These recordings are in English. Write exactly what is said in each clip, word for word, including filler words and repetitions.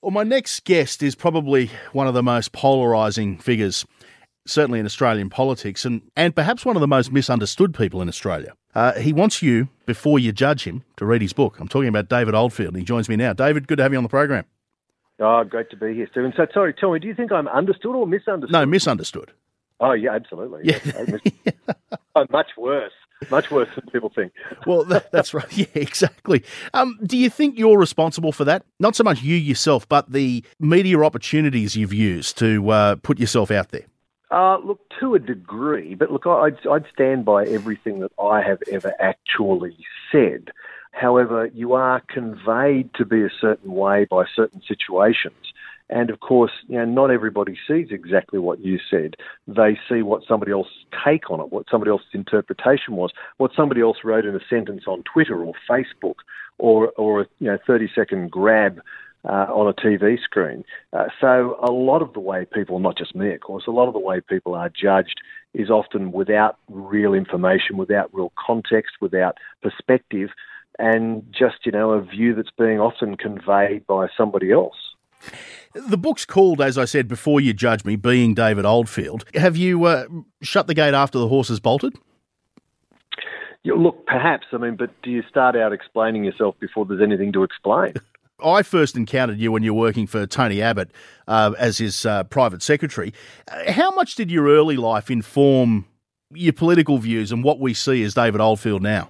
Well, my next guest is probably one of the most polarising figures, certainly in Australian politics, and, and perhaps one of the most misunderstood people in Australia. Uh, he wants you, before you judge him, to read his book. I'm talking about David Oldfield, and he joins me now. David, good to have you on the program. Oh, great to be here, Stephen. So, sorry, tell me, do you think I'm understood or misunderstood? No, misunderstood. Oh, yeah, absolutely. Yeah. Yes. Oh, much worse. Much worse than people think. Well, that, that's right. Yeah, exactly. Um, do you think you're responsible for that? Not so much you yourself, but the media opportunities you've used to uh, put yourself out there. Uh, look, to a degree, but look, I'd, I'd stand by everything that I have ever actually said. However, you are conveyed to be a certain way by certain situations. And of course, you know, not everybody sees exactly what you said. They see what somebody else's take on it, what somebody else's interpretation was, what somebody else wrote in a sentence on Twitter or Facebook, or or a you know thirty second grab uh, on a T V screen. Uh, so a lot of the way people, not just me, of course, a lot of the way people are judged is often without real information, without real context, without perspective, and just you know a view that's being often conveyed by somebody else. The book's called, as I said, Before You Judge Me, Being David Oldfield. Have you uh, shut the gate after the horse has bolted? Yeah, look, perhaps. I mean, but do you start out explaining yourself before there's anything to explain? I first encountered you when you were working for Tony Abbott uh, as his uh, private secretary. Uh, how much did your early life inform your political views and what we see as David Oldfield now?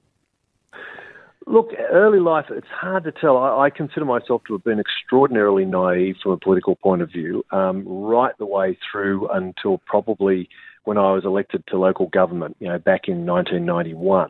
Look, early life, it's hard to tell. I, I consider myself to have been extraordinarily naive from a political point of view, um, right the way through until probably when I was elected to local government, you know, back in nineteen ninety-one.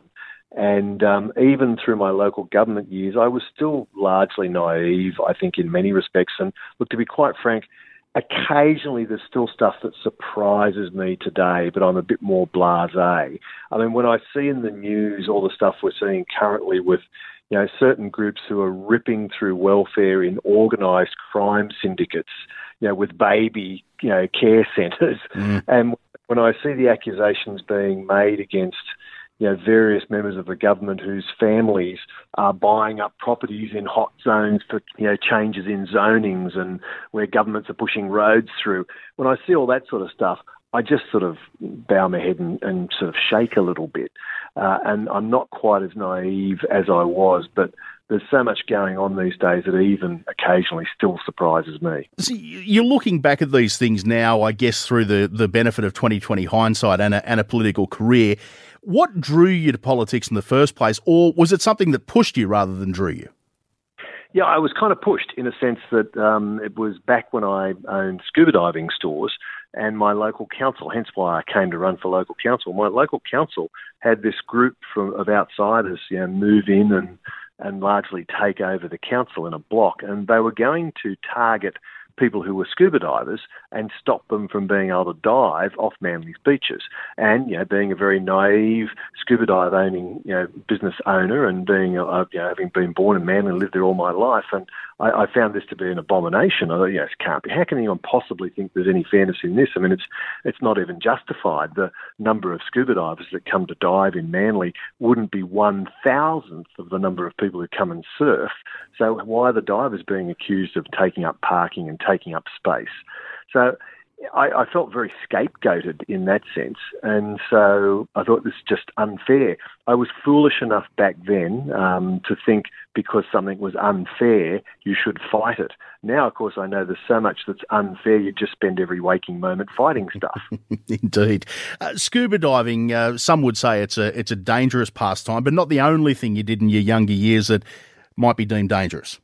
And um, even through my local government years, I was still largely naive, I think, in many respects. And look, to be quite frank, occasionally there's still stuff that surprises me today, but I'm a bit more blasé. I mean, when I see in the news all the stuff we're seeing currently with, you know, certain groups who are ripping through welfare in organised crime syndicates, you know, with baby, you know, care centres, mm. and when I see the accusations being made against, you know, various members of the government whose families are buying up properties in hot zones for, you know, changes in zonings and where governments are pushing roads through. When I see all that sort of stuff, I just sort of bow my head and, and sort of shake a little bit. Uh, and I'm not quite as naive as I was, but there's so much going on these days that even occasionally still surprises me. See, you're looking back at these things now, I guess, through the, the benefit of twenty twenty hindsight and a, and a political career. What drew you to politics in the first place, or was it something that pushed you rather than drew you? Yeah, I was kind of pushed in a sense that um, it was back when I owned scuba diving stores, and my local council, hence why I came to run for local council. My local council had this group from of outsiders, you know, move in and and largely take over the council in a block, and they were going to target people who were scuba divers and stop them from being able to dive off Manly's beaches. And, you know, being a very naive scuba dive owning, you know, business owner and being, uh, you know, having been born in Manly and lived there all my life, and I, I found this to be an abomination. I thought, you know, it can't be. How can anyone possibly think there's any fairness in this? I mean, it's it's not even justified. The number of scuba divers that come to dive in Manly wouldn't be one thousandth of the number of people who come and surf. So why are the divers being accused of taking up parking and taking up space? So I, I felt very scapegoated in that sense, and so I thought this is just unfair. I was foolish enough back then um, to think because something was unfair, you should fight it. Now, of course, I know there's so much that's unfair, you just spend every waking moment fighting stuff. Indeed. Uh, scuba diving, uh, some would say it's a it's a dangerous pastime, but not the only thing you did in your younger years that might be deemed dangerous.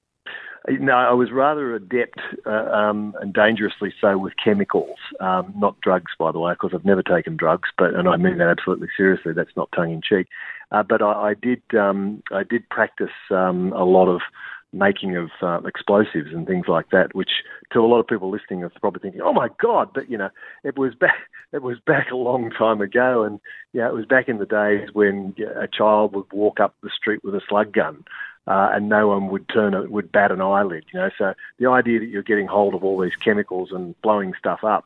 No, I was rather adept uh, um, and dangerously so with chemicals, um, not drugs, by the way, because I've never taken drugs, but and I mean that absolutely seriously. That's not tongue in cheek. Uh, but I, I did, um, I did practice um, a lot of making of uh, explosives and things like that, which to a lot of people listening are probably thinking, "Oh my God!" But you know, it was back, it was back a long time ago, and yeah, it was back in the days when a child would walk up the street with a slug gun. Uh, and no one would turn it, would bat an eyelid, you know. So the idea that you're getting hold of all these chemicals and blowing stuff up,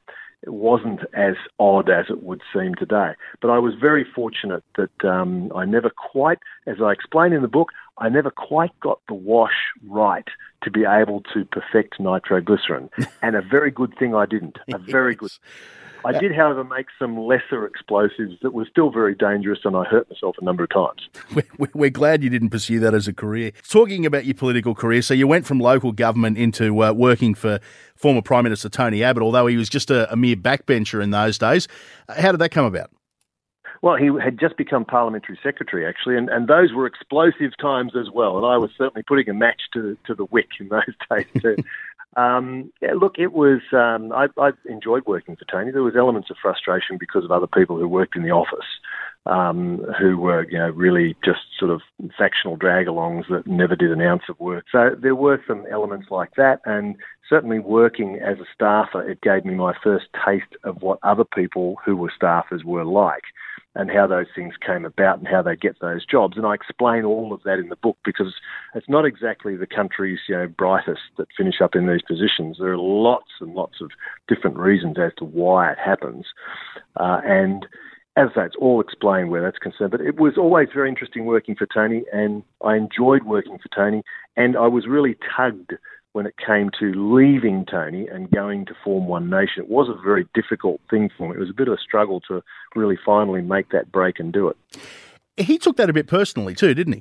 it wasn't as odd as it would seem today. But I was very fortunate that um, I never quite, as I explain in the book, I never quite got the wash right to be able to perfect nitroglycerin. And a very good thing I didn't. A very good. I did, however, make some lesser explosives that were still very dangerous, and I hurt myself a number of times. We're glad you didn't pursue that as a career. Talking about your political career, so you went from local government into uh, working for former Prime Minister Tony Abbott, although he was just a, a mere backbencher in those days. How did that come about? Well, he had just become parliamentary secretary, actually, and, and those were explosive times as well, and I was certainly putting a match to, to the wick in those days too. Um, yeah, look, it was, um, I, I enjoyed working for Tony. There was elements of frustration because of other people who worked in the office, um, who were, you know, really just sort of factional drag-alongs that never did an ounce of work. So there were some elements like that, and certainly working as a staffer, it gave me my first taste of what other people who were staffers were like, and how those things came about and how they get those jobs. And I explain all of that in the book because it's not exactly the country's, you know, brightest that finish up in these positions. There are lots and lots of different reasons as to why it happens. Uh, and as I say, it's all explained where that's concerned. But it was always very interesting working for Tony, and I enjoyed working for Tony, and I was really tugged when it came to leaving Tony and going to form One Nation. It was a very difficult thing for me. It was a bit of a struggle to really finally make that break and do it. He took that a bit personally too, didn't he?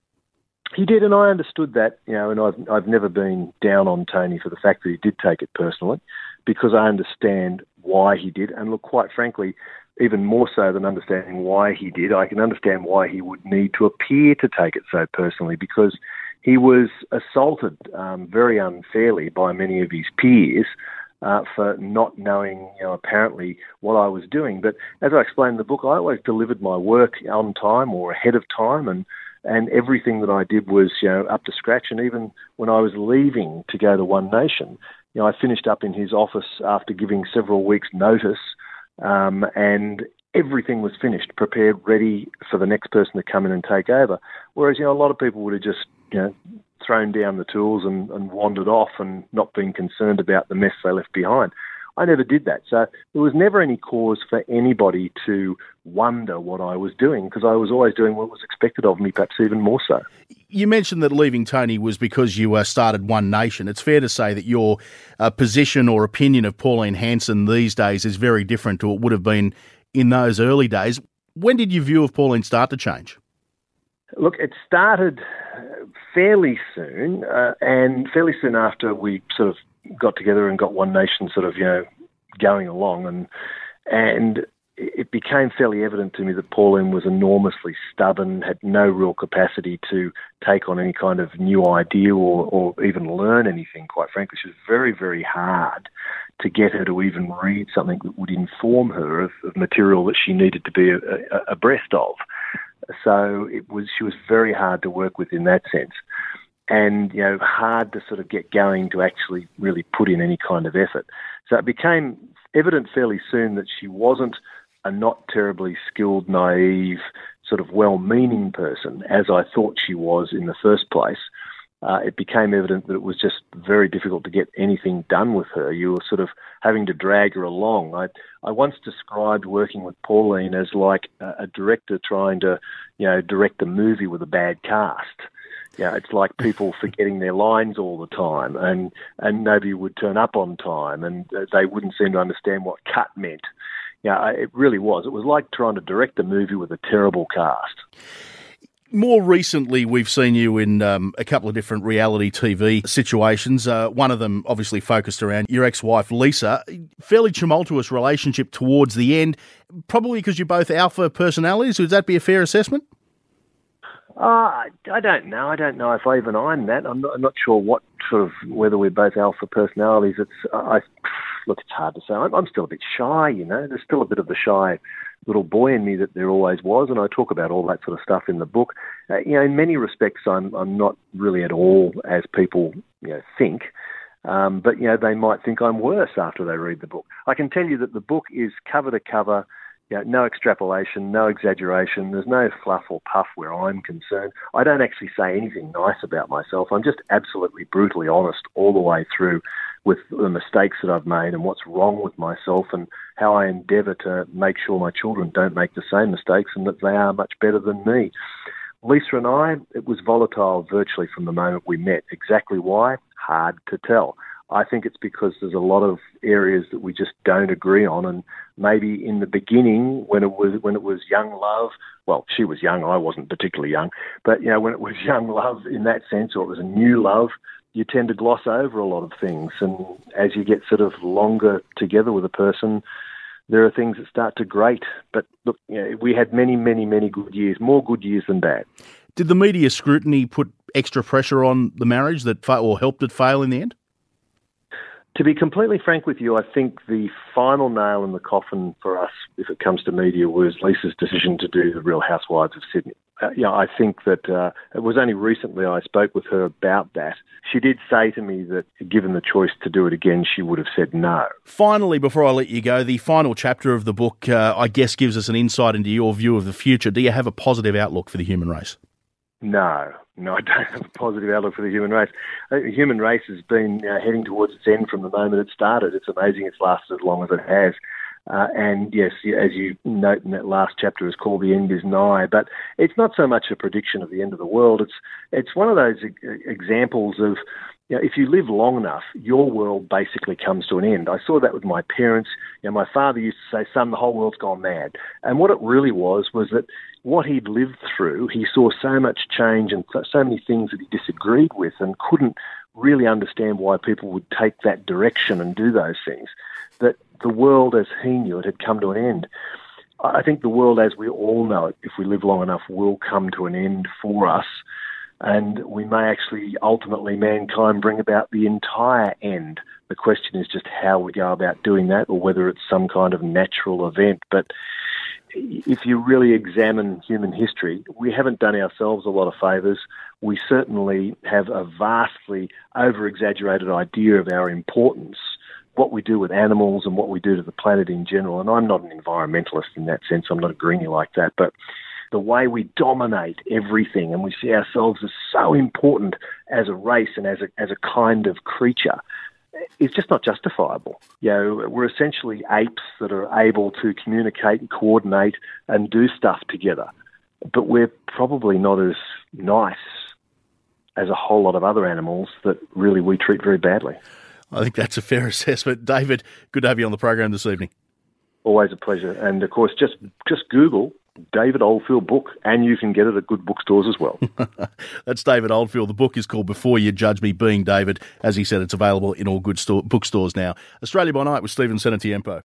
He did, and I understood that, you know, and I've, I've never been down on Tony for the fact that he did take it personally, because I understand why he did. And look, quite frankly, even more so than understanding why he did, I can understand why he would need to appear to take it so personally, because he was assaulted um, very unfairly by many of his peers uh, for not knowing, you know, apparently what I was doing. But as I explained in the book, I always delivered my work on time or ahead of time, and, and everything that I did was, you know, up to scratch. And even when I was leaving to go to One Nation, you know, I finished up in his office after giving several weeks' notice, um, and everything was finished, prepared, ready for the next person to come in and take over. Whereas, you know, a lot of people would have just, you know, thrown down the tools and, and wandered off and not been concerned about the mess they left behind. I never did that. So there was never any cause for anybody to wonder what I was doing, because I was always doing what was expected of me, perhaps even more so. You mentioned that leaving Tony was because you uh, started One Nation. It's fair to say that your uh, position or opinion of Pauline Hanson these days is very different to what would have been in those early days. When did your view of Pauline start to change? Look, it started fairly soon, uh, and fairly soon after we sort of got together and got One Nation sort of, you know, going along, and and it became fairly evident to me that Pauline was enormously stubborn, had no real capacity to take on any kind of new idea or, or even learn anything, quite frankly. She was very, very hard to get her to even read something that would inform her of, of material that she needed to be a, a, abreast of. So it was, she was very hard to work with in that sense, and, you know, hard to sort of get going to actually really put in any kind of effort. So it became evident fairly soon that she wasn't a not terribly skilled, naive, sort of well-meaning person, as I thought she was in the first place. Uh, it became evident that it was just very difficult to get anything done with her. You were sort of having to drag her along. I I once described working with Pauline as like a, a director trying to, you know, direct a movie with a bad cast. You know, it's like people forgetting their lines all the time, and, and nobody would turn up on time, and they wouldn't seem to understand what cut meant. Yeah, it really was. It was like trying to direct a movie with a terrible cast. More recently, we've seen you in um, a couple of different reality T V situations. Uh, one of them obviously focused around your ex-wife, Lisa. Fairly tumultuous relationship towards the end, probably because you're both alpha personalities. Would that be a fair assessment? Uh, I don't know. I don't know if I even I'm that. I'm not, I'm not sure what sort of, whether we're both alpha personalities. It's, I, look, it's hard to say. I'm, I'm still a bit shy, you know. There's still a bit of the shy little boy in me that there always was, and I talk about all that sort of stuff in the book. Uh, you know, in many respects, I'm I'm not really at all as people, you know, think. Um, but, you know, they might think I'm worse after they read the book. I can tell you that the book is cover to cover. You know, no extrapolation, no exaggeration. There's no fluff or puff where I'm concerned. I don't actually say anything nice about myself. I'm just absolutely brutally honest all the way through with the mistakes that I've made and what's wrong with myself, and how I endeavour to make sure my children don't make the same mistakes and that they are much better than me. Lisa and I, it was volatile virtually from the moment we met. Exactly why? Hard to tell. I think it's because there's a lot of areas that we just don't agree on, and maybe in the beginning, when it was when it was young love, well, she was young, I wasn't particularly young, but you know, when it was young love in that sense, or it was a new love, you tend to gloss over a lot of things, and as you get sort of longer together with a person, there are things that start to grate. But look, you know, we had many, many, many good years, more good years than bad. Did the media scrutiny put extra pressure on the marriage that fa- or helped it fail in the end? To be completely frank with you, I think the final nail in the coffin for us, if it comes to media, was Lisa's decision to do The Real Housewives of Sydney. Uh, yeah, I think that uh, it was only recently I spoke with her about that. She did say to me that given the choice to do it again, she would have said no. Finally, before I let you go, the final chapter of the book, uh, I guess, gives us an insight into your view of the future. Do you have a positive outlook for the human race? No, no, I don't have a positive outlook for the human race. The human race has been uh, heading towards its end from the moment it started. It's amazing it's lasted as long as it has. Uh, and yes, as you note in that last chapter, it's called The End is Nigh. But it's not so much a prediction of the end of the world. It's it's one of those e- examples of, you know, if you live long enough, your world basically comes to an end. I saw that with my parents. You know, my father used to say, "Son, the whole world's gone mad." And what it really was was that what he'd lived through, he saw so much change and so many things that he disagreed with and couldn't really understand why people would take that direction and do those things, that the world as he knew it had come to an end. I think the world as we all know it, if we live long enough, will come to an end for us. And we may actually, ultimately, mankind bring about the entire end. The question is just how we go about doing that, or whether it's some kind of natural event. But if you really examine human history, we haven't done ourselves a lot of favours. We certainly have a vastly over-exaggerated idea of our importance, what we do with animals and what we do to the planet in general. And I'm not an environmentalist in that sense. I'm not a greenie like that. But the way we dominate everything and we see ourselves as so important as a race and as a, as a kind of creature, it's just not justifiable. You know, we're essentially apes that are able to communicate and coordinate and do stuff together. But we're probably not as nice as a whole lot of other animals that really we treat very badly. I think that's a fair assessment. David, good to have you on the program this evening. Always a pleasure. And, of course, just just Google David Oldfield book, and you can get it at good bookstores as well. That's David Oldfield. The book is called Before You Judge Me, Being David. As he said, it's available in all good store, bookstores now. Australia by Night with Stephen Senatiempo.